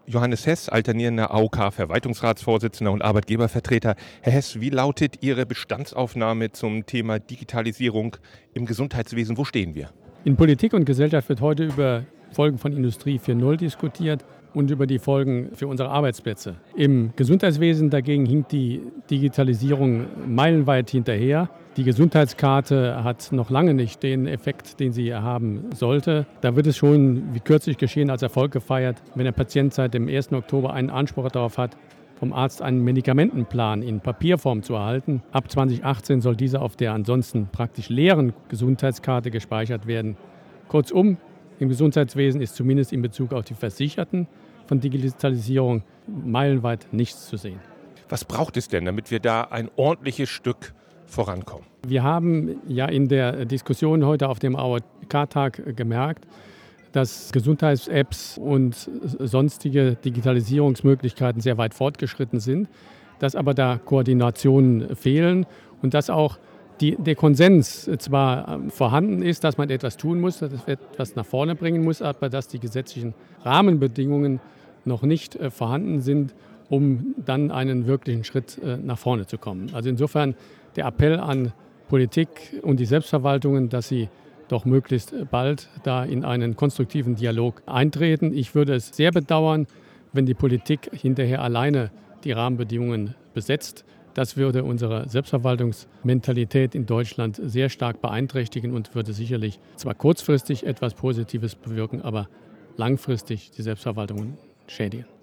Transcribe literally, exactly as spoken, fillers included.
Johannes Hess, alternierender A O K-Verwaltungsratsvorsitzender und Arbeitgebervertreter. Herr Hess, wie lautet Ihre Bestandsaufnahme zum Thema Digitalisierung im Gesundheitswesen? Wo stehen wir? In Politik und Gesellschaft wird heute über Folgen von Industrie vier Punkt null diskutiert und über die Folgen für unsere Arbeitsplätze. Im Gesundheitswesen dagegen hinkt die Digitalisierung meilenweit hinterher. Die Gesundheitskarte hat noch lange nicht den Effekt, den sie haben sollte. Da wird es schon, wie kürzlich geschehen, als Erfolg gefeiert, wenn der Patient seit dem ersten Oktober einen Anspruch darauf hat, vom Arzt einen Medikamentenplan in Papierform zu erhalten. Ab zwanzig achtzehn soll dieser auf der ansonsten praktisch leeren Gesundheitskarte gespeichert werden. Kurzum, im Gesundheitswesen ist zumindest in Bezug auf die Versicherten von Digitalisierung meilenweit nichts zu sehen. Was braucht es denn, damit wir da ein ordentliches Stück vorankommen? Wir haben ja in der Diskussion heute auf dem A O K-Tag gemerkt, dass Gesundheits-Apps und sonstige Digitalisierungsmöglichkeiten sehr weit fortgeschritten sind, dass aber da Koordinationen fehlen und dass auch die, der Konsens zwar vorhanden ist, dass man etwas tun muss, dass es etwas nach vorne bringen muss, aber dass die gesetzlichen Rahmenbedingungen noch nicht vorhanden sind, um dann einen wirklichen Schritt nach vorne zu kommen. Also insofern der Appell an Politik und die Selbstverwaltungen, dass sie doch möglichst bald da in einen konstruktiven Dialog eintreten. Ich würde es sehr bedauern, wenn die Politik hinterher alleine die Rahmenbedingungen besetzt. Das würde unsere Selbstverwaltungsmentalität in Deutschland sehr stark beeinträchtigen und würde sicherlich zwar kurzfristig etwas Positives bewirken, aber langfristig die Selbstverwaltungen schädigen.